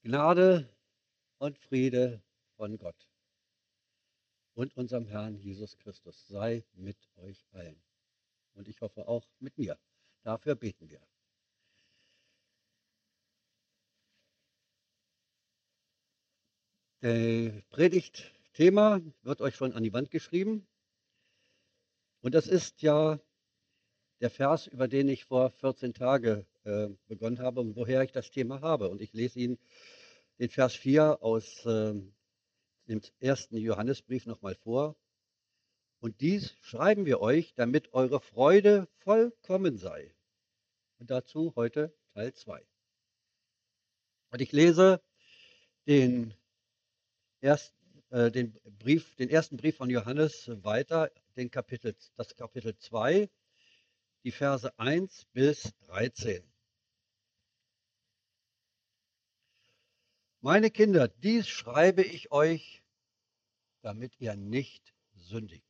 Gnade und Friede von Gott und unserem Herrn Jesus Christus sei mit euch allen. Und ich hoffe auch mit mir. Dafür beten wir. Der Predigtthema wird euch schon an die Wand geschrieben. Und das ist ja der Vers, über den ich vor 14 Tagen begonnen habe und woher ich das Thema habe. Und ich lese Ihnen den Vers 4 aus dem ersten Johannesbrief nochmal vor. Und dies schreiben wir euch, damit eure Freude vollkommen sei. Und dazu heute Teil 2. Und ich lese den den ersten Brief von Johannes weiter, das Kapitel 2, die Verse 1 bis 13. Meine Kinder, dies schreibe ich euch, damit ihr nicht sündigt.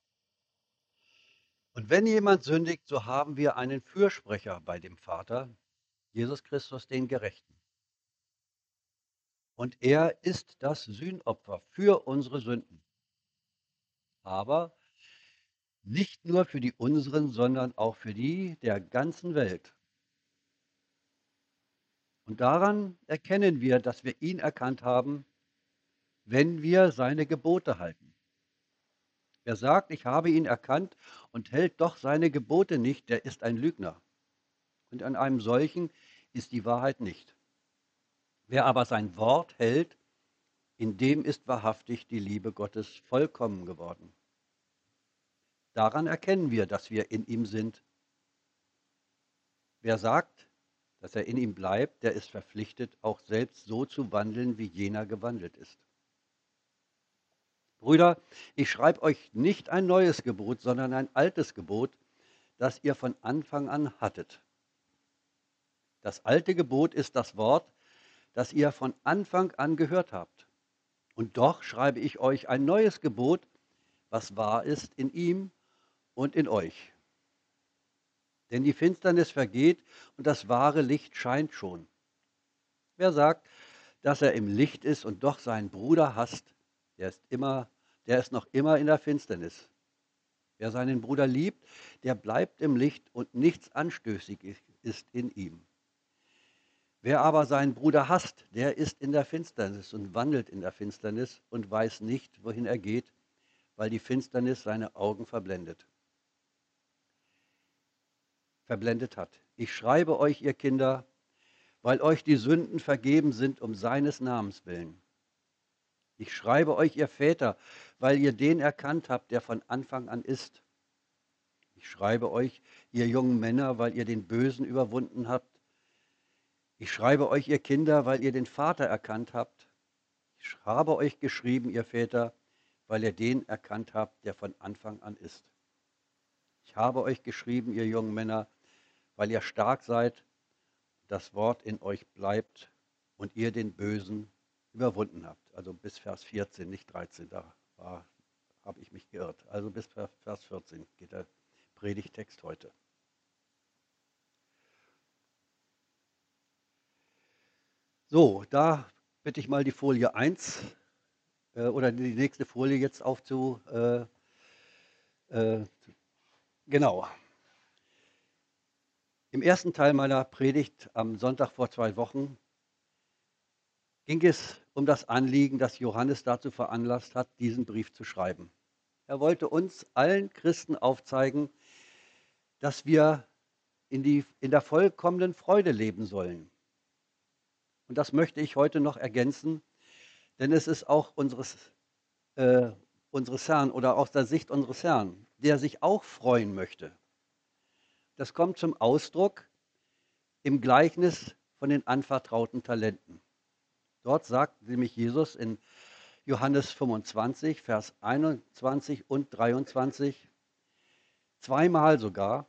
Und wenn jemand sündigt, so haben wir einen Fürsprecher bei dem Vater, Jesus Christus, den Gerechten. Und er ist das Sühnopfer für unsere Sünden. Aber nicht nur für die unseren, sondern auch für die der ganzen Welt. Und daran erkennen wir, dass wir ihn erkannt haben, wenn wir seine Gebote halten. Wer sagt, ich habe ihn erkannt und hält doch seine Gebote nicht, der ist ein Lügner. Und an einem solchen ist die Wahrheit nicht. Wer aber sein Wort hält, in dem ist wahrhaftig die Liebe Gottes vollkommen geworden. Daran erkennen wir, dass wir in ihm sind. Wer sagt, dass er in ihm bleibt, der ist verpflichtet, auch selbst so zu wandeln, wie jener gewandelt ist. Brüder, ich schreibe euch nicht ein neues Gebot, sondern ein altes Gebot, das ihr von Anfang an hattet. Das alte Gebot ist das Wort, das ihr von Anfang an gehört habt. Und doch schreibe ich euch ein neues Gebot, was wahr ist in ihm und in euch. Denn die Finsternis vergeht und das wahre Licht scheint schon. Wer sagt, dass er im Licht ist und doch seinen Bruder hasst, der ist noch immer in der Finsternis. Wer seinen Bruder liebt, der bleibt im Licht und nichts anstößig ist in ihm. Wer aber seinen Bruder hasst, der ist in der Finsternis und wandelt in der Finsternis und weiß nicht, wohin er geht, weil die Finsternis seine Augen verblendet hat. Ich schreibe euch, ihr Kinder, weil euch die Sünden vergeben sind um seines Namens willen. Ich schreibe euch, ihr Väter, weil ihr den erkannt habt, der von Anfang an ist. Ich schreibe euch, ihr jungen Männer, weil ihr den Bösen überwunden habt. Ich schreibe euch, ihr Kinder, weil ihr den Vater erkannt habt. Ich habe euch geschrieben, ihr Väter, weil ihr den erkannt habt, der von Anfang an ist. Ich habe euch geschrieben, ihr jungen Männer, weil ihr stark seid, das Wort in euch bleibt und ihr den Bösen überwunden habt. Also bis Vers 14, nicht 13, habe ich mich geirrt. Also bis Vers 14 geht der Predigtext heute. So, da bitte ich mal die Folie 1 oder die nächste Folie jetzt genau. Im ersten Teil meiner Predigt am Sonntag vor 2 Wochen ging es um das Anliegen, das Johannes dazu veranlasst hat, diesen Brief zu schreiben. Er wollte uns allen Christen aufzeigen, dass wir in der vollkommenen Freude leben sollen. Und das möchte ich heute noch ergänzen, denn es ist auch unseres Herrn oder aus der Sicht unseres Herrn, der sich auch freuen möchte. Das kommt zum Ausdruck im Gleichnis von den anvertrauten Talenten. Dort sagt nämlich Jesus in Johannes 25, Vers 21 und 23, zweimal sogar,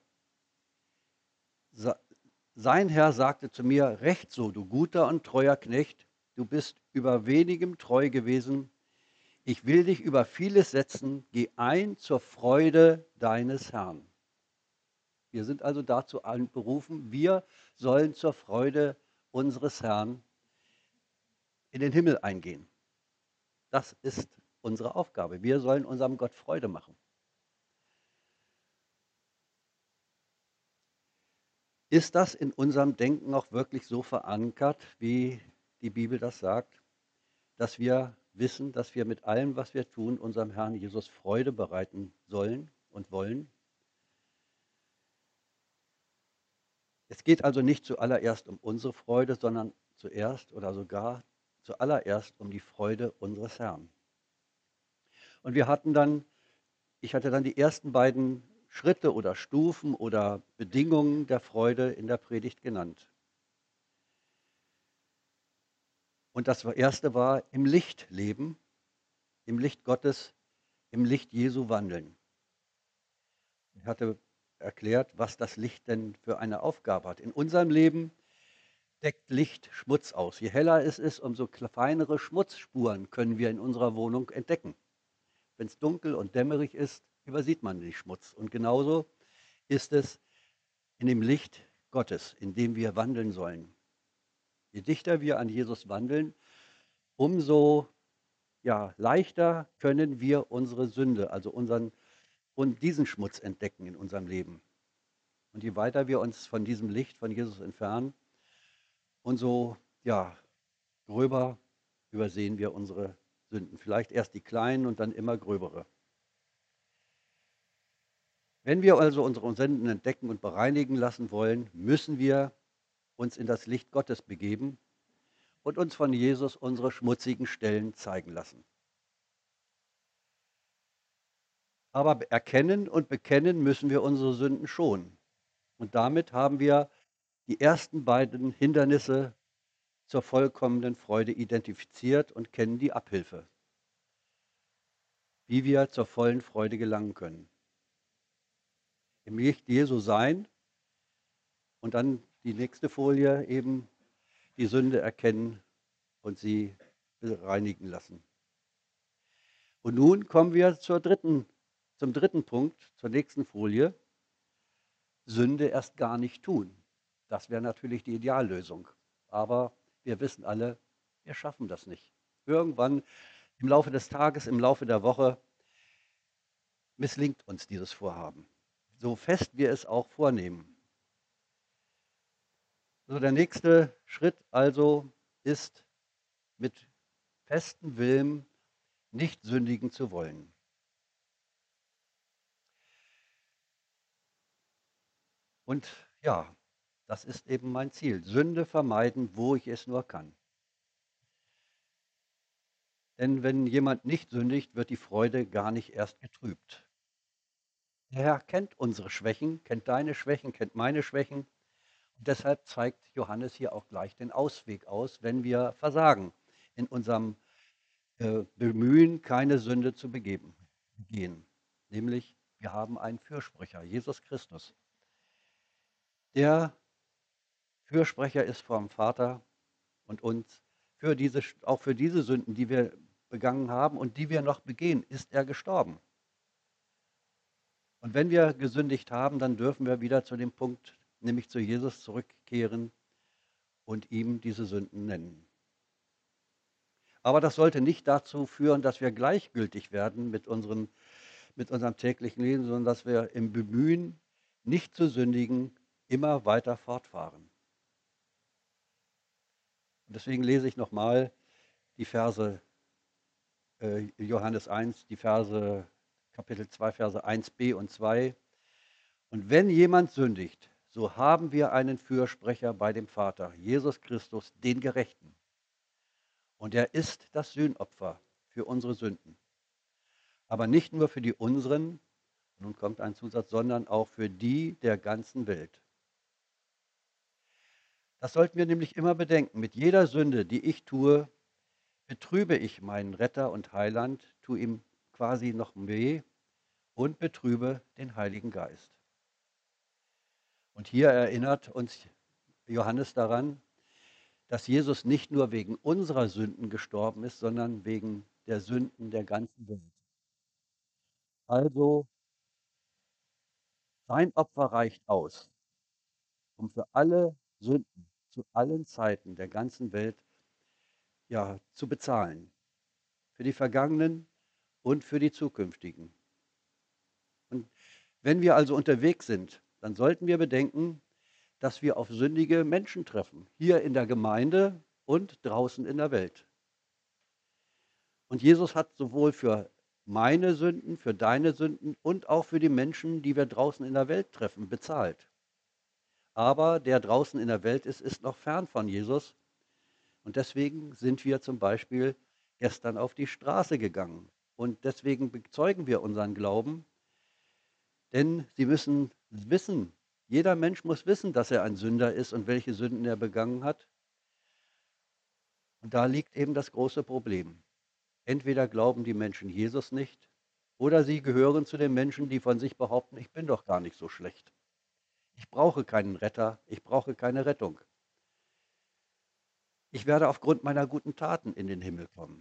sein Herr sagte zu mir, recht so, du guter und treuer Knecht, du bist über wenigem treu gewesen, ich will dich über vieles setzen, geh ein zur Freude deines Herrn. Wir sind also dazu berufen, wir sollen zur Freude unseres Herrn in den Himmel eingehen. Das ist unsere Aufgabe. Wir sollen unserem Gott Freude machen. Ist das in unserem Denken auch wirklich so verankert, wie die Bibel das sagt, dass wir wissen, dass wir mit allem, was wir tun, unserem Herrn Jesus Freude bereiten sollen und wollen? Es geht also nicht zuallererst um unsere Freude, sondern zuerst oder sogar zuallererst um die Freude unseres Herrn. Und ich hatte dann die ersten beiden Schritte oder Stufen oder Bedingungen der Freude in der Predigt genannt. Und das erste war im Licht leben, im Licht Gottes, im Licht Jesu wandeln. Ich hatte erklärt, was das Licht denn für eine Aufgabe hat. In unserem Leben deckt Licht Schmutz aus. Je heller es ist, umso feinere Schmutzspuren können wir in unserer Wohnung entdecken. Wenn es dunkel und dämmerig ist, übersieht man den Schmutz. Und genauso ist es in dem Licht Gottes, in dem wir wandeln sollen. Je dichter wir an Jesus wandeln, umso leichter können wir unsere Sünde, also und diesen Schmutz entdecken in unserem Leben. Und je weiter wir uns von diesem Licht von Jesus entfernen, umso gröber übersehen wir unsere Sünden. Vielleicht erst die kleinen und dann immer gröbere. Wenn wir also unsere Sünden entdecken und bereinigen lassen wollen, müssen wir uns in das Licht Gottes begeben und uns von Jesus unsere schmutzigen Stellen zeigen lassen. Aber erkennen und bekennen müssen wir unsere Sünden schon. Und damit haben wir die ersten beiden Hindernisse zur vollkommenen Freude identifiziert und kennen die Abhilfe, wie wir zur vollen Freude gelangen können. Im Licht Jesu sein und dann die nächste Folie eben die Sünde erkennen und sie bereinigen lassen. Und nun kommen wir zum dritten Punkt, zur nächsten Folie. Sünde erst gar nicht tun. Das wäre natürlich die Ideallösung. Aber wir wissen alle, wir schaffen das nicht. Irgendwann im Laufe des Tages, im Laufe der Woche misslingt uns dieses Vorhaben. So fest wir es auch vornehmen. So, der nächste Schritt also ist, mit festem Willen nicht sündigen zu wollen. Und ja, das ist eben mein Ziel. Sünde vermeiden, wo ich es nur kann. Denn wenn jemand nicht sündigt, wird die Freude gar nicht erst getrübt. Der Herr kennt unsere Schwächen, kennt deine Schwächen, kennt meine Schwächen. Und deshalb zeigt Johannes hier auch gleich den Ausweg aus, wenn wir versagen in unserem Bemühen, keine Sünde zu begehen. Nämlich, wir haben einen Fürsprecher, Jesus Christus. Der Fürsprecher ist vom Vater und uns auch für diese Sünden, die wir begangen haben und die wir noch begehen, ist er gestorben. Und wenn wir gesündigt haben, dann dürfen wir wieder zu dem Punkt, nämlich zu Jesus zurückkehren und ihm diese Sünden nennen. Aber das sollte nicht dazu führen, dass wir gleichgültig werden mit unserem täglichen Leben, sondern dass wir im Bemühen, nicht zu sündigen, immer weiter fortfahren. Und deswegen lese ich nochmal die Verse Johannes 1, die Verse Kapitel 2, Verse 1b und 2. Und wenn jemand sündigt, so haben wir einen Fürsprecher bei dem Vater, Jesus Christus, den Gerechten. Und er ist das Sühnopfer für unsere Sünden. Aber nicht nur für die unseren, nun kommt ein Zusatz, sondern auch für die der ganzen Welt. Das sollten wir nämlich immer bedenken. Mit jeder Sünde, die ich tue, betrübe ich meinen Retter und Heiland, tue ihm quasi noch weh und betrübe den Heiligen Geist. Und hier erinnert uns Johannes daran, dass Jesus nicht nur wegen unserer Sünden gestorben ist, sondern wegen der Sünden der ganzen Welt. Also sein Opfer reicht aus, um für alle Sünden zu allen Zeiten der ganzen Welt ja, zu bezahlen. Für die vergangenen und für die zukünftigen. Und wenn wir also unterwegs sind, dann sollten wir bedenken, dass wir auf sündige Menschen treffen, hier in der Gemeinde und draußen in der Welt. Und Jesus hat sowohl für meine Sünden, für deine Sünden und auch für die Menschen, die wir draußen in der Welt treffen, bezahlt. Aber der draußen in der Welt ist, ist noch fern von Jesus. Und deswegen sind wir zum Beispiel gestern auf die Straße gegangen. Und deswegen bezeugen wir unseren Glauben, denn sie müssen wissen, jeder Mensch muss wissen, dass er ein Sünder ist und welche Sünden er begangen hat. Und da liegt eben das große Problem. Entweder glauben die Menschen Jesus nicht oder sie gehören zu den Menschen, die von sich behaupten, ich bin doch gar nicht so schlecht. Ich brauche keinen Retter, ich brauche keine Rettung. Ich werde aufgrund meiner guten Taten in den Himmel kommen.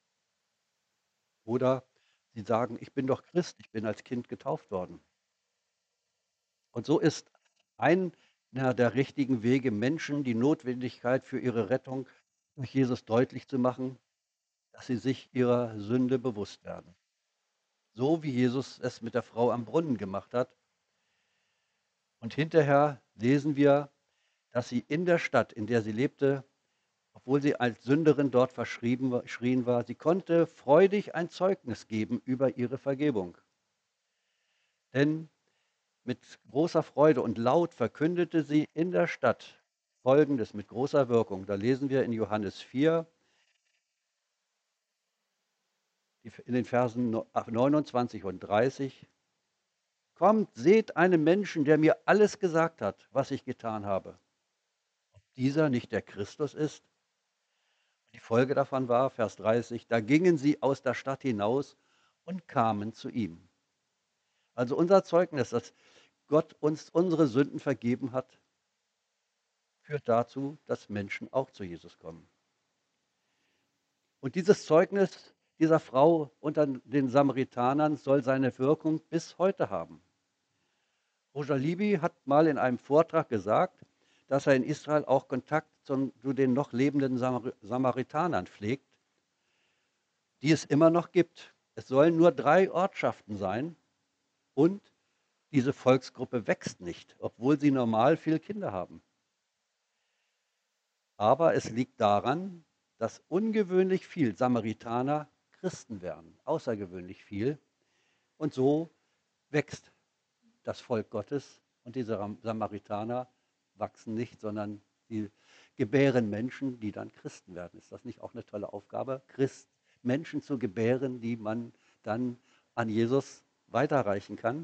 Oder sie sagen, ich bin doch Christ, ich bin als Kind getauft worden. Und so ist einer der richtigen Wege, Menschen die Notwendigkeit für ihre Rettung durch Jesus deutlich zu machen, dass sie sich ihrer Sünde bewusst werden. So wie Jesus es mit der Frau am Brunnen gemacht hat. Und hinterher lesen wir, dass sie in der Stadt, in der sie lebte, obwohl sie als Sünderin dort verschrien war, sie konnte freudig ein Zeugnis geben über ihre Vergebung. Denn mit großer Freude und laut verkündete sie in der Stadt Folgendes mit großer Wirkung. Da lesen wir in Johannes 4, in den Versen 29 und 30. Kommt, seht einen Menschen, der mir alles gesagt hat, was ich getan habe. Ob dieser nicht der Christus ist? Die Folge davon war, Vers 30, da gingen sie aus der Stadt hinaus und kamen zu ihm. Also unser Zeugnis, dass Gott uns unsere Sünden vergeben hat, führt dazu, dass Menschen auch zu Jesus kommen. Und dieses Zeugnis dieser Frau unter den Samaritanern soll seine Wirkung bis heute haben. Roger Libby hat mal in einem Vortrag gesagt, dass er in Israel auch Kontakt zu den noch lebenden Samaritanern pflegt, die es immer noch gibt. Es sollen nur 3 Ortschaften sein und diese Volksgruppe wächst nicht, obwohl sie normal viele Kinder haben. Aber es liegt daran, dass ungewöhnlich viel Samaritaner Christen werden, außergewöhnlich viel. Und so wächst das Volk Gottes und diese Samaritaner wachsen nicht, sondern sie gebären Menschen, die dann Christen werden. Ist das nicht auch eine tolle Aufgabe, Menschen zu gebären, die man dann an Jesus weiterreichen kann?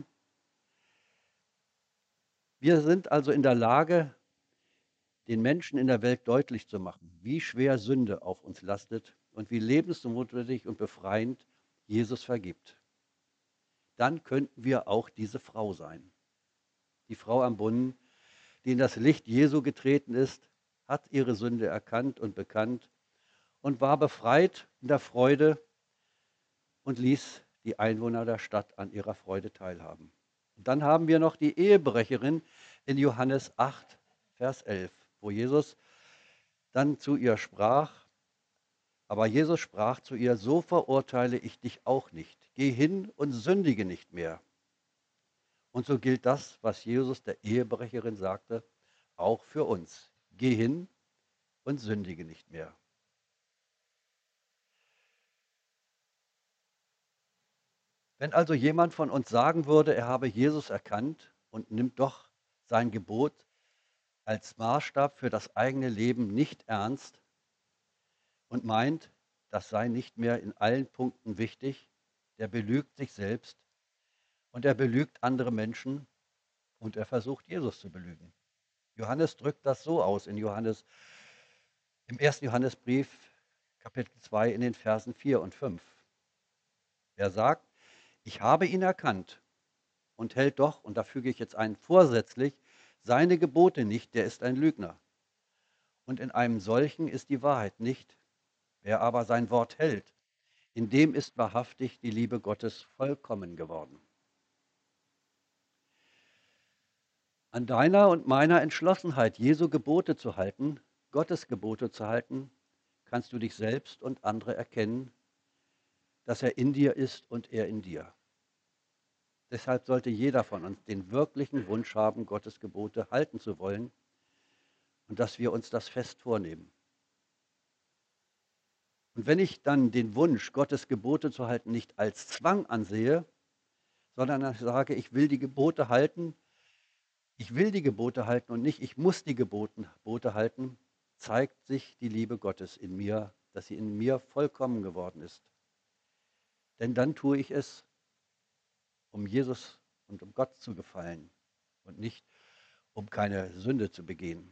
Wir sind also in der Lage, den Menschen in der Welt deutlich zu machen, wie schwer Sünde auf uns lastet und wie lebensnotwendig und befreiend Jesus vergibt. Dann könnten wir auch diese Frau sein. Die Frau am Brunnen, die in das Licht Jesu getreten ist, hat ihre Sünde erkannt und bekannt und war befreit in der Freude und ließ die Einwohner der Stadt an ihrer Freude teilhaben. Und dann haben wir noch die Ehebrecherin in Johannes 8, Vers 11, wo Jesus dann zu ihr sprach, aber Jesus sprach zu ihr, so verurteile ich dich auch nicht. Geh hin und sündige nicht mehr. Und so gilt das, was Jesus der Ehebrecherin sagte, auch für uns. Geh hin und sündige nicht mehr. Wenn also jemand von uns sagen würde, er habe Jesus erkannt und nimmt doch sein Gebot als Maßstab für das eigene Leben nicht ernst und meint, das sei nicht mehr in allen Punkten wichtig, der belügt sich selbst und er belügt andere Menschen und er versucht, Jesus zu belügen. Johannes drückt das so aus im ersten Johannesbrief, Kapitel 2, in den Versen 4 und 5. Er sagt, ich habe ihn erkannt und hält doch, und da füge ich jetzt ein, vorsätzlich, seine Gebote nicht, der ist ein Lügner. Und in einem solchen ist die Wahrheit nicht. Wer aber sein Wort hält, in dem ist wahrhaftig die Liebe Gottes vollkommen geworden. An deiner und meiner Entschlossenheit, Jesu Gebote zu halten, Gottes Gebote zu halten, kannst du dich selbst und andere erkennen, dass er in dir ist und er in dir. Deshalb sollte jeder von uns den wirklichen Wunsch haben, Gottes Gebote halten zu wollen und dass wir uns das fest vornehmen. Und wenn ich dann den Wunsch, Gottes Gebote zu halten, nicht als Zwang ansehe, sondern ich sage, ich will die Gebote halten und nicht, ich muss die Gebote halten, zeigt sich die Liebe Gottes in mir, dass sie in mir vollkommen geworden ist. Denn dann tue ich es, um Jesus und um Gott zu gefallen und nicht, um keine Sünde zu begehen.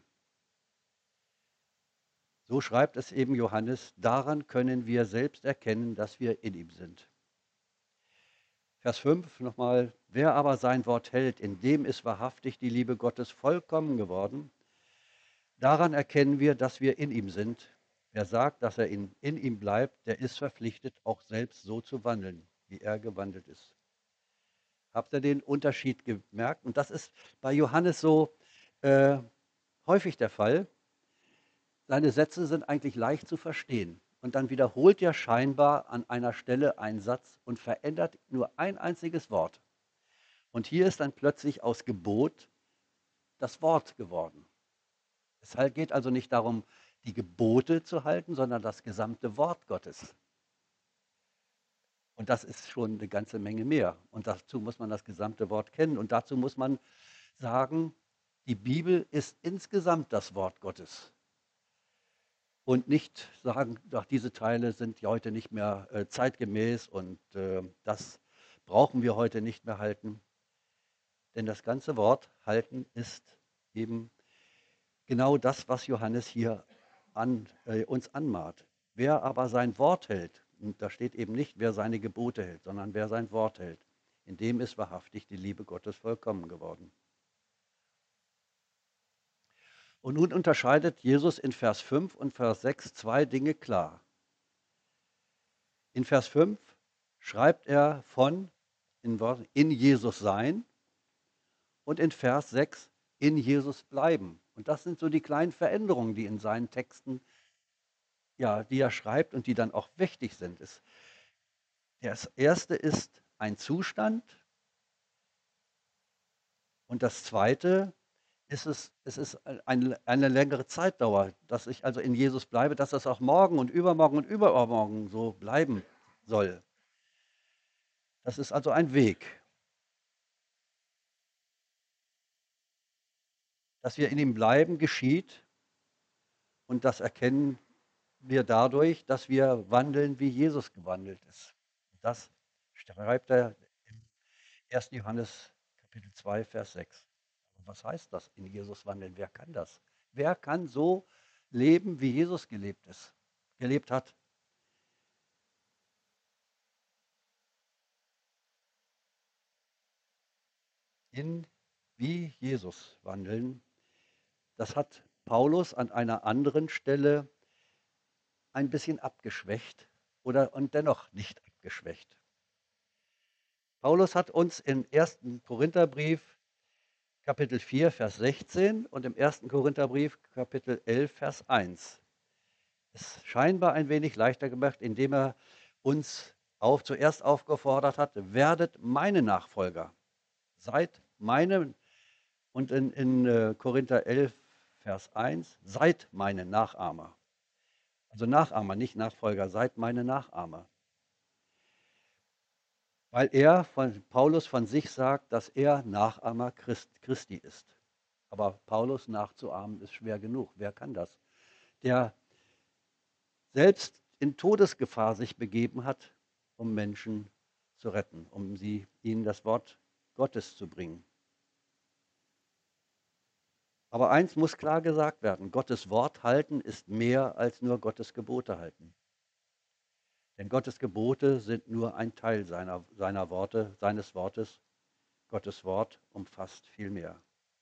So schreibt es eben Johannes, daran können wir selbst erkennen, dass wir in ihm sind. Vers 5 nochmal, wer aber sein Wort hält, in dem ist wahrhaftig die Liebe Gottes vollkommen geworden. Daran erkennen wir, dass wir in ihm sind. Wer sagt, dass er in ihm bleibt, der ist verpflichtet, auch selbst so zu wandeln, wie er gewandelt ist. Habt ihr den Unterschied gemerkt? Und das ist bei Johannes so äh, häufig der Fall. Seine Sätze sind eigentlich leicht zu verstehen. Und dann wiederholt er scheinbar an einer Stelle einen Satz und verändert nur ein einziges Wort. Und hier ist dann plötzlich aus Gebot das Wort geworden. Es geht also nicht darum, die Gebote zu halten, sondern das gesamte Wort Gottes. Und das ist schon eine ganze Menge mehr. Und dazu muss man das gesamte Wort kennen. Und dazu muss man sagen, die Bibel ist insgesamt das Wort Gottes. Und nicht sagen, doch diese Teile sind heute nicht mehr zeitgemäß und das brauchen wir heute nicht mehr halten. Denn das ganze Wort halten ist eben genau das, was Johannes hier uns anmahnt. Wer aber sein Wort hält, und da steht eben nicht, wer seine Gebote hält, sondern wer sein Wort hält, in dem ist wahrhaftig die Liebe Gottes vollkommen geworden. Und nun unterscheidet Jesus in Vers 5 und Vers 6 zwei Dinge klar. In Vers 5 schreibt er von in Jesus sein und in Vers 6 in Jesus bleiben. Und das sind so die kleinen Veränderungen, die in seinen Texten, ja, die er schreibt und die dann auch wichtig sind. Das erste ist ein Zustand und das zweite es ist eine längere Zeitdauer, dass ich also in Jesus bleibe, dass das auch morgen und übermorgen so bleiben soll. Das ist also ein Weg, dass wir in ihm bleiben, geschieht und das erkennen wir dadurch, dass wir wandeln, wie Jesus gewandelt ist. Das schreibt er im 1. Johannes Kapitel 2, Vers 6. Was heißt das, in Jesus wandeln? Wer kann das? Wer kann so leben, wie Jesus gelebt hat? In wie Jesus wandeln. Das hat Paulus an einer anderen Stelle ein bisschen abgeschwächt und dennoch nicht abgeschwächt. Paulus hat uns im 1. Korintherbrief Kapitel 4, Vers 16 und im 1. Korintherbrief Kapitel 11, Vers 1 es scheinbar ein wenig leichter gemacht, indem er uns zuerst aufgefordert hat, werdet meine Nachfolger, seid meine, und in Korinther 11, Vers 1, seid meine Nachahmer. Also Nachahmer, nicht Nachfolger, seid meine Nachahmer. Weil Paulus von sich sagt, dass er Nachahmer Christi ist. Aber Paulus nachzuahmen ist schwer genug. Wer kann das? Der selbst in Todesgefahr sich begeben hat, um Menschen zu retten, um ihnen das Wort Gottes zu bringen. Aber eins muss klar gesagt werden, Gottes Wort halten ist mehr als nur Gottes Gebote halten. Denn Gottes Gebote sind nur ein Teil seiner Worte, seines Wortes. Gottes Wort umfasst viel mehr.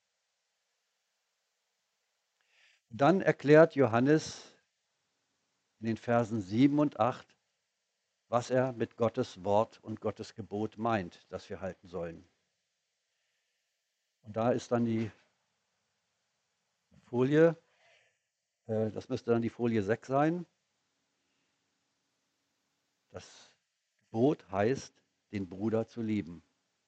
Dann erklärt Johannes in den Versen 7 und 8, was er mit Gottes Wort und Gottes Gebot meint, das wir halten sollen. Und da ist dann die Folie, das müsste dann die Folie 6 sein. Das Gebot heißt, den Bruder zu lieben.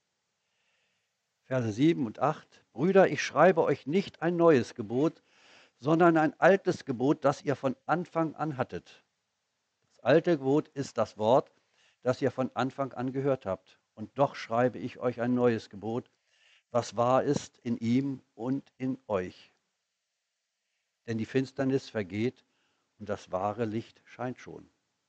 Verse 7 und 8. Brüder, ich schreibe euch nicht ein neues Gebot, sondern ein altes Gebot, das ihr von Anfang an hattet. Das alte Gebot ist das Wort, das ihr von Anfang an gehört habt. Und doch schreibe ich euch ein neues Gebot, was wahr ist in ihm und in euch. Denn die Finsternis vergeht und das wahre Licht scheint schon.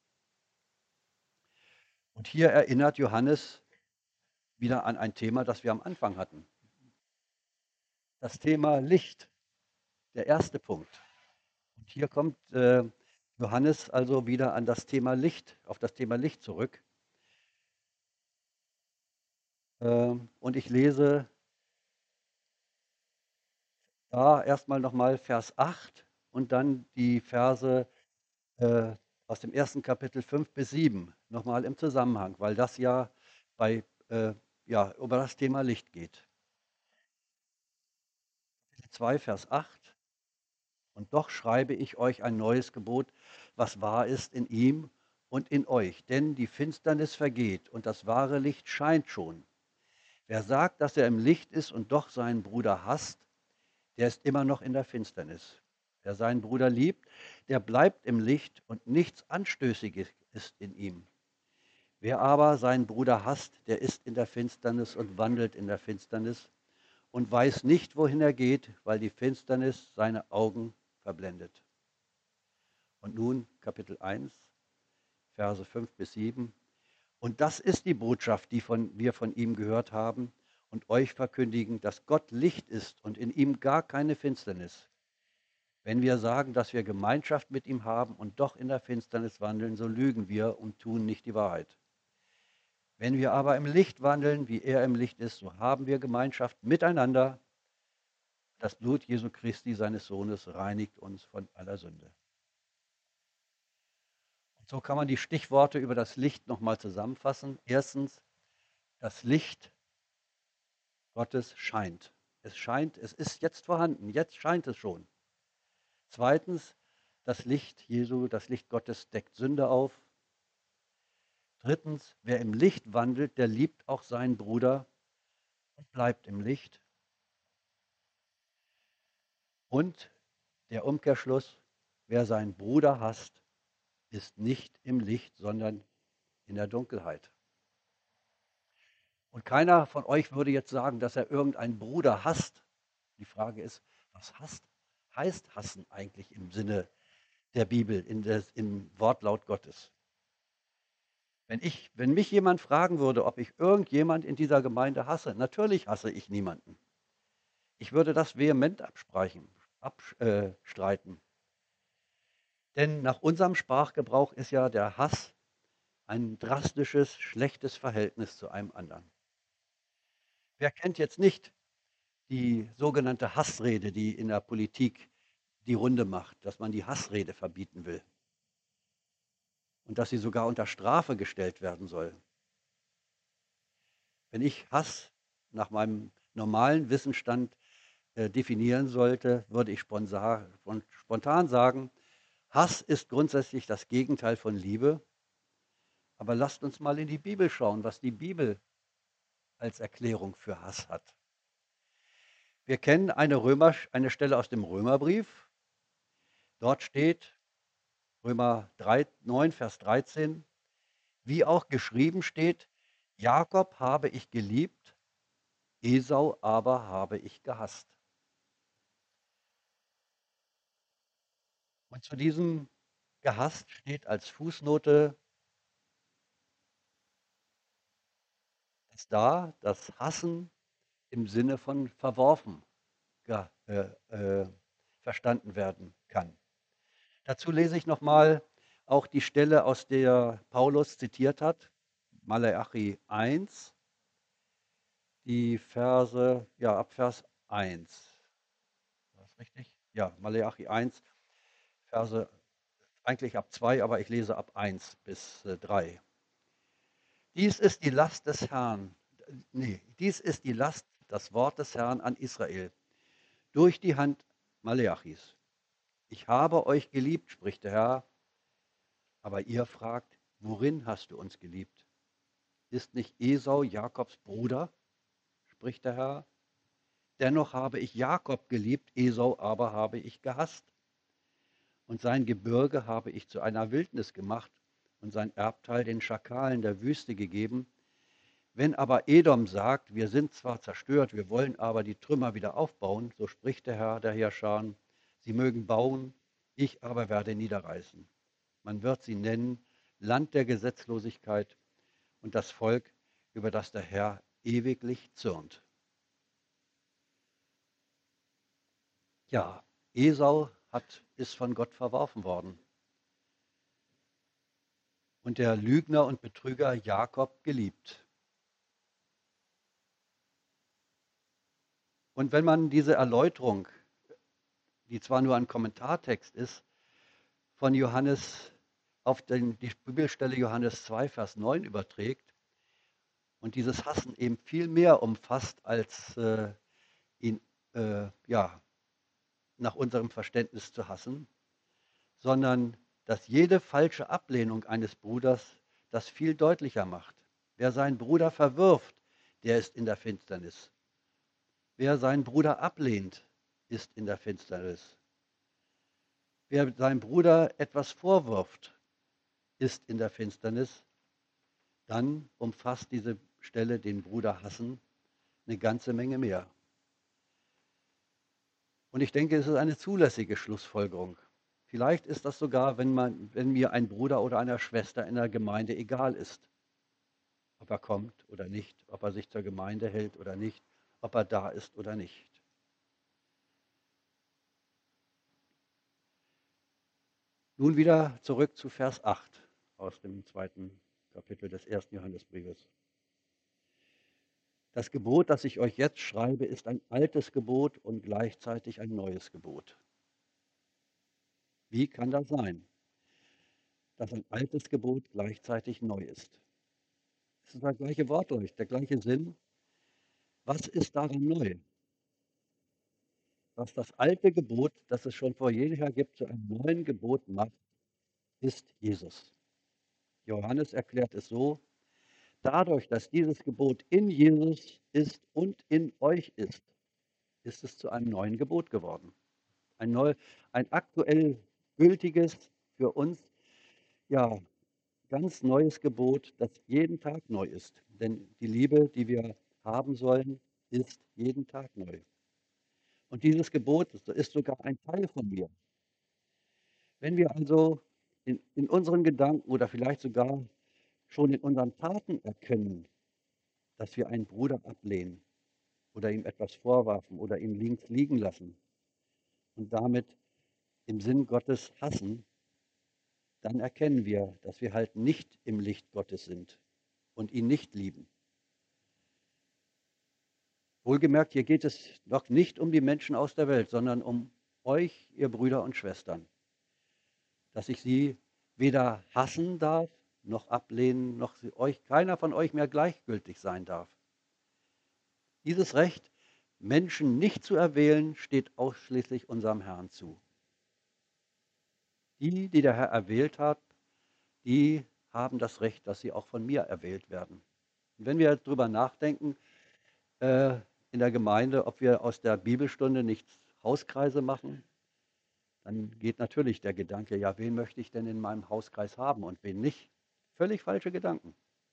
Und hier erinnert Johannes wieder an ein Thema, das wir am Anfang hatten. Das Thema Licht, der erste Punkt. Und hier kommt Johannes also wieder an das Thema Licht, auf das Thema Licht zurück. Und ich lese da erstmal nochmal Vers 8 und dann die Verse äh, aus dem ersten Kapitel 5 bis 7 nochmal im Zusammenhang, weil das ja bei, über das Thema Licht geht. 2, Vers 8. Und doch schreibe ich euch ein neues Gebot, was wahr ist in ihm und in euch. Denn die Finsternis vergeht und das wahre Licht scheint schon. Wer sagt, dass er im Licht ist und doch seinen Bruder hasst, der ist immer noch in der Finsternis. Wer seinen Bruder liebt, der bleibt im Licht und nichts Anstößiges ist in ihm. Wer aber seinen Bruder hasst, der ist in der Finsternis und wandelt in der Finsternis und weiß nicht, wohin er geht, weil die Finsternis seine Augen verblendet. Und nun Kapitel 1, Verse 5 bis 7. Und das ist die Botschaft, die wir von ihm gehört haben und euch verkündigen, dass Gott Licht ist und in ihm gar keine Finsternis. Wenn wir sagen, dass wir Gemeinschaft mit ihm haben und doch in der Finsternis wandeln, so lügen wir und tun nicht die Wahrheit. Wenn wir aber im Licht wandeln, wie er im Licht ist, so haben wir Gemeinschaft miteinander. Das Blut Jesu Christi, seines Sohnes, reinigt uns von aller Sünde. Und so kann man die Stichworte über das Licht nochmal zusammenfassen. Erstens, das Licht Gottes scheint. Es scheint, es ist jetzt vorhanden, jetzt scheint es schon. Zweitens, das Licht Jesu, das Licht Gottes deckt Sünde auf. Drittens, wer im Licht wandelt, der liebt auch seinen Bruder und bleibt im Licht. Und der Umkehrschluss, wer seinen Bruder hasst, ist nicht im Licht, sondern in der Dunkelheit. Und keiner von euch würde jetzt sagen, dass er irgendeinen Bruder hasst. Die Frage ist, was heißt hassen eigentlich im Sinne der Bibel, im Wortlaut Gottes? Wenn mich jemand fragen würde, ob ich irgendjemand in dieser Gemeinde hasse, natürlich hasse ich niemanden. Ich würde das vehement abstreiten. Denn nach unserem Sprachgebrauch ist ja der Hass ein drastisches, schlechtes Verhältnis zu einem anderen. Wer kennt jetzt nicht die sogenannte Hassrede, die in der Politik die Runde macht, dass man die Hassrede verbieten will und dass sie sogar unter Strafe gestellt werden soll? Wenn ich Hass nach meinem normalen Wissensstand definieren sollte, würde ich spontan sagen, Hass ist grundsätzlich das Gegenteil von Liebe. Aber lasst uns mal in die Bibel schauen, was die Bibel als Erklärung für Hass hat. Wir kennen eine Stelle aus dem Römerbrief. Dort steht Römer 9, Vers 13, wie auch geschrieben steht, Jakob habe ich geliebt, Esau aber habe ich gehasst. Und zu diesem gehasst steht als Fußnote das Hassen im Sinne von verworfen verstanden werden kann. Dazu lese ich nochmal auch die Stelle, aus der Paulus zitiert hat, Maleachi 1, die Verse, ja, ab Vers 1. War das richtig? Ja, Maleachi 1, Verse, eigentlich ab 2, aber ich lese ab 1 bis 3. Dies ist die Last des Herrn, dies ist die Last, das Wort des Herrn an Israel, durch die Hand Maleachis. Ich habe euch geliebt, spricht der Herr, aber ihr fragt, worin hast du uns geliebt? Ist nicht Esau Jakobs Bruder, spricht der Herr? Dennoch habe ich Jakob geliebt, Esau aber habe ich gehasst. Und sein Gebirge habe ich zu einer Wildnis gemacht und sein Erbteil den Schakalen der Wüste gegeben. Wenn aber Edom sagt, wir sind zwar zerstört, wir wollen aber die Trümmer wieder aufbauen, so spricht der Herr der Heerscharen, sie mögen bauen, ich aber werde niederreißen. Man wird sie nennen Land der Gesetzlosigkeit und das Volk, über das der Herr ewiglich zürnt. Ja, Esau ist von Gott verworfen worden und der Lügner und Betrüger Jakob geliebt. Und wenn man diese Erläuterung, die zwar nur ein Kommentartext ist, von Johannes auf die Bibelstelle Johannes 2, Vers 9 überträgt und dieses Hassen eben viel mehr umfasst, als ihn ja, nach unserem Verständnis zu hassen, sondern dass jede falsche Ablehnung eines Bruders das viel deutlicher macht. Wer seinen Bruder verwirft, der ist in der Finsternis. Wer seinen Bruder ablehnt, ist in der Finsternis. Wer seinem Bruder etwas vorwirft, ist in der Finsternis. Dann umfasst diese Stelle den Bruder hassen eine ganze Menge mehr. Und ich denke, es ist eine zulässige Schlussfolgerung. Vielleicht ist das sogar, wenn mir ein Bruder oder eine Schwester in der Gemeinde egal ist, ob er kommt oder nicht, ob er sich zur Gemeinde hält oder nicht, ob er da ist oder nicht. Nun wieder zurück zu Vers 8 aus dem 2. Kapitel des 1. Johannesbriefes. Das Gebot, das ich euch jetzt schreibe, ist ein altes Gebot und gleichzeitig ein neues Gebot. Wie kann das sein, dass ein altes Gebot gleichzeitig neu ist? Es ist der gleiche Wortlaut, der gleiche Sinn. Was ist daran neu? Was das alte Gebot, das es schon vor jeher gibt, zu einem neuen Gebot macht, ist Jesus. Johannes erklärt es so: Dadurch, dass dieses Gebot in Jesus ist und in euch ist es zu einem neuen Gebot geworden. Ein aktuell gültiges, für uns ja ganz neues Gebot, das jeden Tag neu ist. Denn die Liebe, die wir haben sollen, ist jeden Tag neu. Und dieses Gebot ist sogar ein Teil von mir. Wenn wir also in unseren Gedanken oder vielleicht sogar schon in unseren Taten erkennen, dass wir einen Bruder ablehnen oder ihm etwas vorwerfen oder ihn links liegen lassen und damit im Sinn Gottes hassen, dann erkennen wir, dass wir halt nicht im Licht Gottes sind und ihn nicht lieben. Wohlgemerkt, hier geht es doch nicht um die Menschen aus der Welt, sondern um euch, ihr Brüder und Schwestern, dass ich sie weder hassen darf, noch ablehnen, noch keiner von euch mehr gleichgültig sein darf. Dieses Recht, Menschen nicht zu erwählen, steht ausschließlich unserem Herrn zu. Die, die der Herr erwählt hat, die haben das Recht, dass sie auch von mir erwählt werden. Und wenn wir darüber nachdenken, in der Gemeinde, ob wir aus der Bibelstunde nicht Hauskreise machen, dann geht natürlich der Gedanke, ja, wen möchte ich denn in meinem Hauskreis haben und wen nicht? Völlig falsche Gedanken.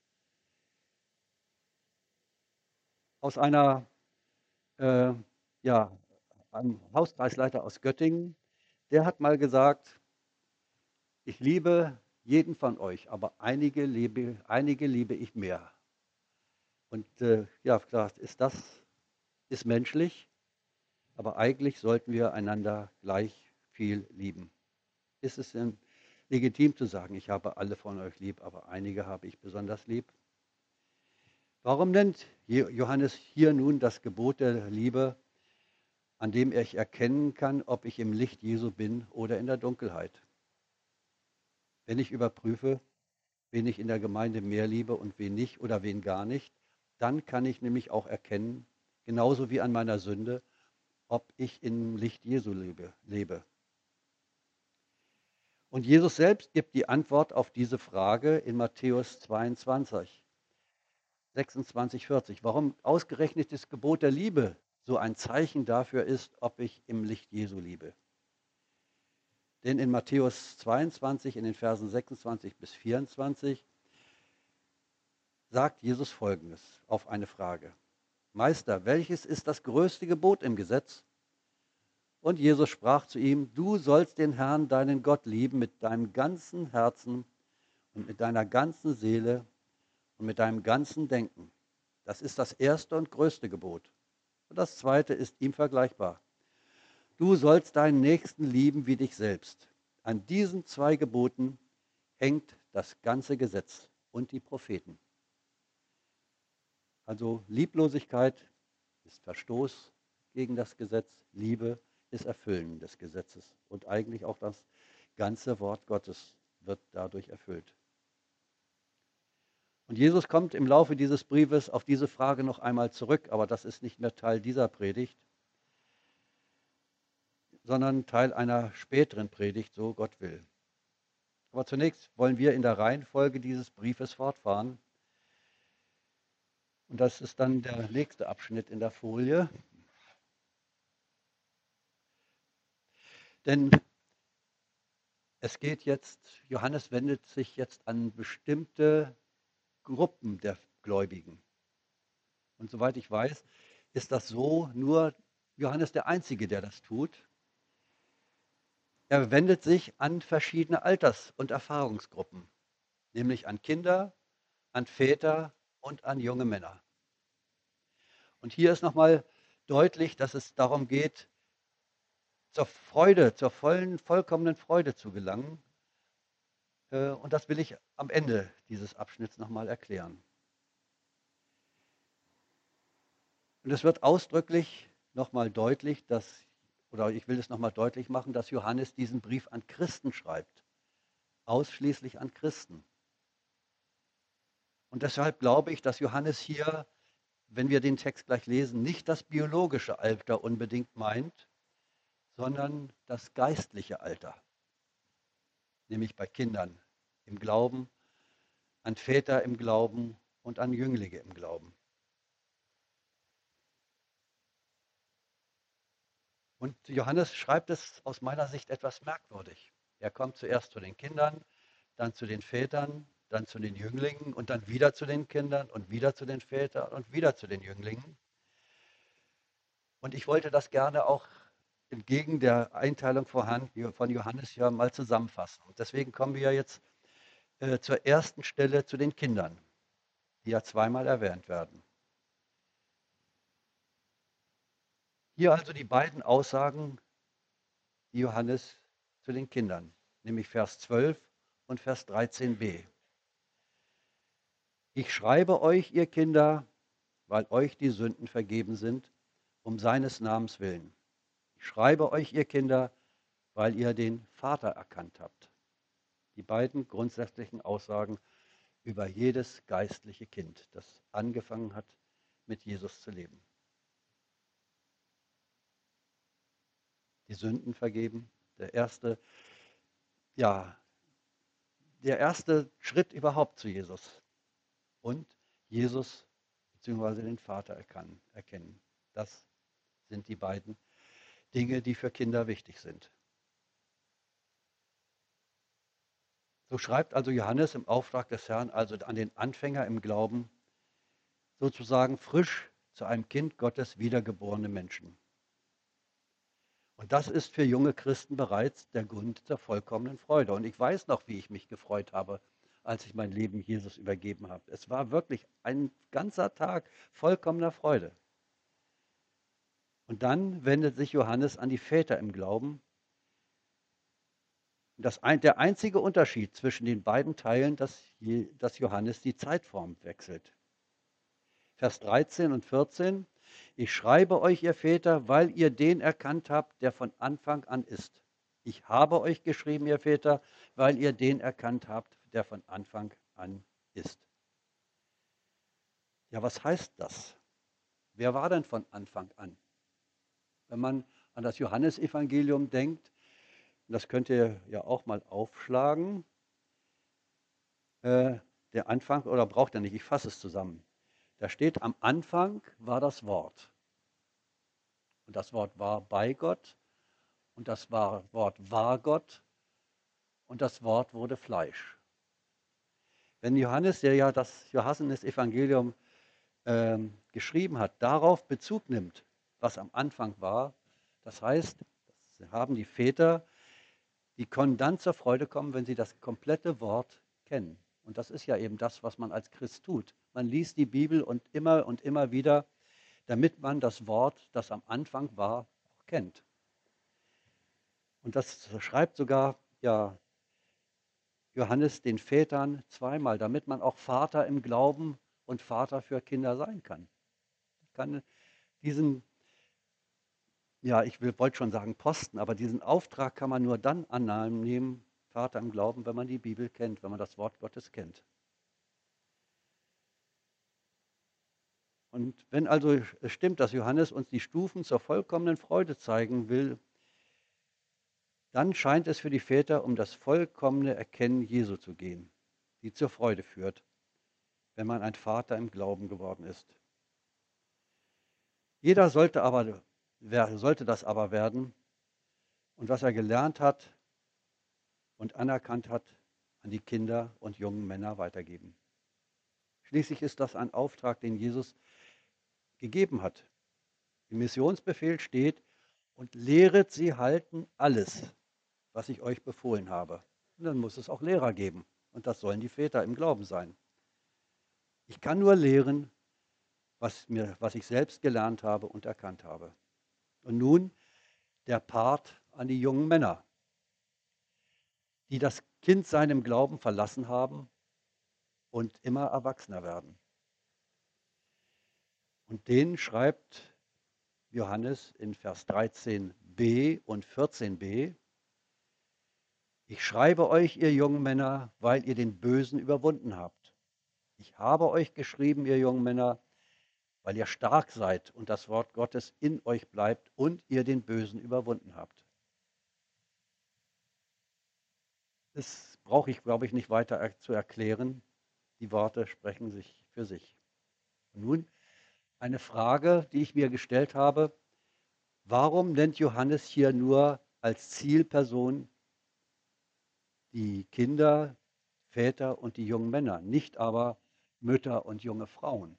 Aus äh, ja, einem Hauskreisleiter aus Göttingen, der hat mal gesagt, ich liebe jeden von euch, aber einige liebe ich mehr. Und ja, klar, ist menschlich, aber eigentlich sollten wir einander gleich viel lieben. Ist es denn legitim zu sagen, ich habe alle von euch lieb, aber einige habe ich besonders lieb? Warum nennt Johannes hier nun das Gebot der Liebe, an dem ich erkennen kann, ob ich im Licht Jesu bin oder in der Dunkelheit? Wenn ich überprüfe, wen ich in der Gemeinde mehr liebe und wen nicht oder wen gar nicht, dann kann ich nämlich auch erkennen, genauso wie an meiner Sünde, ob ich im Licht Jesu lebe. Und Jesus selbst gibt die Antwort auf diese Frage in Matthäus 22, 26, 40. Warum ausgerechnet das Gebot der Liebe so ein Zeichen dafür ist, ob ich im Licht Jesu liebe. Denn in Matthäus 22, in den Versen 26 bis 24, sagt Jesus Folgendes auf eine Frage. Meister, welches ist das größte Gebot im Gesetz? Und Jesus sprach zu ihm, du sollst den Herrn, deinen Gott, lieben mit deinem ganzen Herzen und mit deiner ganzen Seele und mit deinem ganzen Denken. Das ist das erste und größte Gebot. Und das zweite ist ihm vergleichbar. Du sollst deinen Nächsten lieben wie dich selbst. An diesen zwei Geboten hängt das ganze Gesetz und die Propheten. Also Lieblosigkeit ist Verstoß gegen das Gesetz, Liebe ist Erfüllen des Gesetzes. Und eigentlich auch das ganze Wort Gottes wird dadurch erfüllt. Und Jesus kommt im Laufe dieses Briefes auf diese Frage noch einmal zurück, aber das ist nicht mehr Teil dieser Predigt, sondern Teil einer späteren Predigt, so Gott will. Aber zunächst wollen wir in der Reihenfolge dieses Briefes fortfahren. Und das ist dann der nächste Abschnitt in der Folie. Denn es geht jetzt, Johannes wendet sich jetzt an bestimmte Gruppen der Gläubigen. Und soweit ich weiß, ist das so nur Johannes der Einzige, der das tut. Er wendet sich an verschiedene Alters- und Erfahrungsgruppen, nämlich an Kinder, an Väter und an junge Männer. Und hier ist nochmal deutlich, dass es darum geht, zur Freude, zur vollkommenen Freude zu gelangen. Und das will ich am Ende dieses Abschnitts nochmal erklären. Und es wird ausdrücklich nochmal deutlich, oder ich will es nochmal deutlich machen, dass Johannes diesen Brief an Christen schreibt. Ausschließlich an Christen. Und deshalb glaube ich, dass Johannes hier, wenn wir den Text gleich lesen, nicht das biologische Alter unbedingt meint, sondern das geistliche Alter. Nämlich bei Kindern im Glauben, an Väter im Glauben und an Jünglinge im Glauben. Und Johannes schreibt es aus meiner Sicht etwas merkwürdig. Er kommt zuerst zu den Kindern, dann zu den Vätern, dann zu den Jünglingen und dann wieder zu den Kindern und wieder zu den Vätern und wieder zu den Jünglingen. Und ich wollte das gerne auch entgegen der Einteilung von Johannes hier mal zusammenfassen. Und deswegen kommen wir jetzt zur ersten Stelle zu den Kindern, die ja zweimal erwähnt werden. Hier also die beiden Aussagen Johannes zu den Kindern, nämlich Vers 12 und Vers 13b. Ich schreibe euch, ihr Kinder, weil euch die Sünden vergeben sind, um seines Namens willen. Ich schreibe euch, ihr Kinder, weil ihr den Vater erkannt habt. Die beiden grundsätzlichen Aussagen über jedes geistliche Kind, das angefangen hat, mit Jesus zu leben. Die Sünden vergeben, der erste Schritt überhaupt zu Jesus. Und Jesus bzw. den Vater erkennen. Das sind die beiden Dinge, die für Kinder wichtig sind. So schreibt also Johannes im Auftrag des Herrn also an den Anfänger im Glauben, sozusagen frisch zu einem Kind Gottes wiedergeborene Menschen. Und das ist für junge Christen bereits der Grund der vollkommenen Freude. Und ich weiß noch, wie ich mich gefreut habe, als ich mein Leben Jesus übergeben habe. Es war wirklich ein ganzer Tag vollkommener Freude. Und dann wendet sich Johannes an die Väter im Glauben. Der einzige Unterschied zwischen den beiden Teilen, dass Johannes die Zeitform wechselt. Vers 13 und 14. Ich schreibe euch, ihr Väter, weil ihr den erkannt habt, der von Anfang an ist. Ich habe euch geschrieben, ihr Väter, weil ihr den erkannt habt, der von Anfang an ist. Ja, was heißt das? Wer war denn von Anfang an? Wenn man an das Johannesevangelium denkt, Das könnt ihr ja auch mal aufschlagen. Der Anfang, oder braucht ihr nicht, ich fasse es zusammen. Da steht, am Anfang war das Wort. Und das Wort war bei Gott. Und das Wort war Gott. Und das Wort wurde Fleisch. Wenn Johannes, der ja das Johannesevangelium geschrieben hat, darauf Bezug nimmt, was am Anfang war, das heißt, das haben die Väter, die können dann zur Freude kommen, wenn sie das komplette Wort kennen. Und das ist ja eben das, was man als Christ tut. Man liest die Bibel und immer wieder, damit man das Wort, das am Anfang war, auch kennt. Und das schreibt sogar ja, Johannes den Vätern zweimal, damit man auch Vater im Glauben und Vater für Kinder sein kann. Kann diesen, ja, wollte schon sagen Posten, aber diesen Auftrag kann man nur dann annehmen, Vater im Glauben, wenn man die Bibel kennt, wenn man das Wort Gottes kennt. Und wenn also es stimmt, dass Johannes uns die Stufen zur vollkommenen Freude zeigen will, dann scheint es für die Väter um das vollkommene Erkennen Jesu zu gehen, die zur Freude führt, wenn man ein Vater im Glauben geworden ist. Jeder sollte das aber werden und was er gelernt hat und anerkannt hat, an die Kinder und jungen Männer weitergeben. Schließlich ist das ein Auftrag, den Jesus gegeben hat. Im Missionsbefehl steht, und lehret sie halten alles, was ich euch befohlen habe. Und dann muss es auch Lehrer geben. Und das sollen die Väter im Glauben sein. Ich kann nur lehren, was ich selbst gelernt habe und erkannt habe. Und nun der Part an die jungen Männer, die das Kindsein im Glauben verlassen haben und immer erwachsener werden. Und denen schreibt Johannes in Vers 13b und 14b, ich schreibe euch, ihr jungen Männer, weil ihr den Bösen überwunden habt. Ich habe euch geschrieben, ihr jungen Männer, weil ihr stark seid und das Wort Gottes in euch bleibt und ihr den Bösen überwunden habt. Das brauche ich, glaube ich, nicht weiter zu erklären. Die Worte sprechen sich für sich. Nun eine Frage, die ich mir gestellt habe. Warum nennt Johannes hier nur als Zielperson die Kinder, Väter und die jungen Männer, nicht aber Mütter und junge Frauen?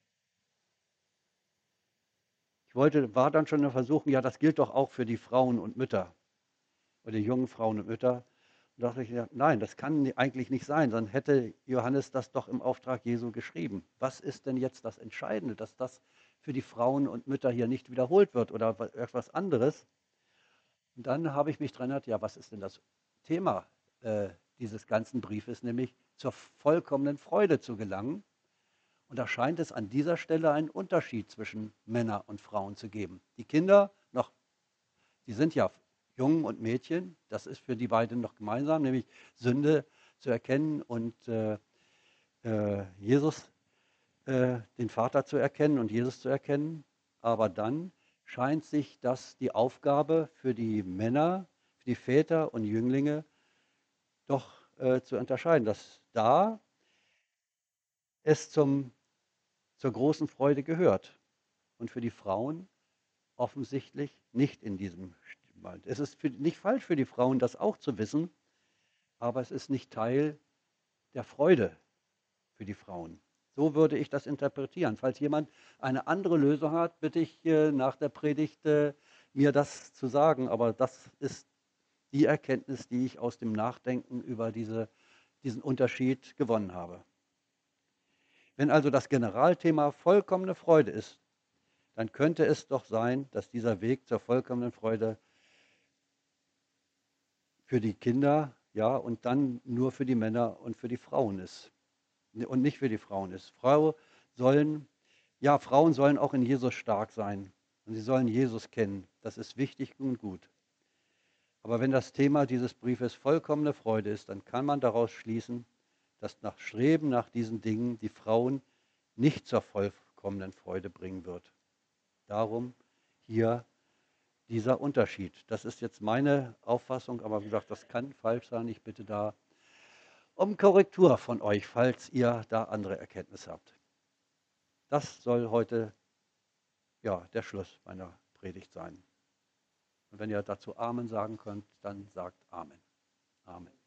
War dann schon in der Versuchung, ja, das gilt doch auch für die Frauen und Mütter oder die jungen Frauen und Mütter. Und dachte ich, ja, nein, das kann eigentlich nicht sein. Dann hätte Johannes das doch im Auftrag Jesu geschrieben. Was ist denn jetzt das Entscheidende, dass das für die Frauen und Mütter hier nicht wiederholt wird oder etwas anderes? Und dann habe ich mich dran erinnert, ja, was ist denn das Thema dieses ganzen Briefes, nämlich zur vollkommenen Freude zu gelangen. Und da scheint es an dieser Stelle einen Unterschied zwischen Männern und Frauen zu geben. Die Kinder die sind ja Jungen und Mädchen, das ist für die beiden noch gemeinsam, nämlich Sünde zu erkennen und Jesus, den Vater zu erkennen und Jesus zu erkennen. Aber dann scheint sich das die Aufgabe für die Männer, für die Väter und Jünglinge doch zu unterscheiden, dass da es zur großen Freude gehört und für die Frauen offensichtlich nicht in diesem Spalt. Es ist nicht falsch für die Frauen, das auch zu wissen, aber es ist nicht Teil der Freude für die Frauen. So würde ich das interpretieren. Falls jemand eine andere Lösung hat, bitte ich nach der Predigt mir das zu sagen. Aber das ist die Erkenntnis, die ich aus dem Nachdenken über diesen Unterschied gewonnen habe. Wenn also das Generalthema vollkommene Freude ist, dann könnte es doch sein, dass dieser Weg zur vollkommenen Freude für die Kinder, ja, und dann nur für die Männer und für die Frauen ist. Und nicht für die Frauen ist. Frauen sollen auch in Jesus stark sein. Und sie sollen Jesus kennen. Das ist wichtig und gut. Aber wenn das Thema dieses Briefes vollkommene Freude ist, dann kann man daraus schließen, dass nach Streben nach diesen Dingen die Frauen nicht zur vollkommenen Freude bringen wird. Darum hier dieser Unterschied. Das ist jetzt meine Auffassung, aber wie gesagt, das kann falsch sein. Ich bitte da um Korrektur von euch, falls ihr da andere Erkenntnisse habt. Das soll heute ja der Schluss meiner Predigt sein. Und wenn ihr dazu Amen sagen könnt, dann sagt Amen. Amen.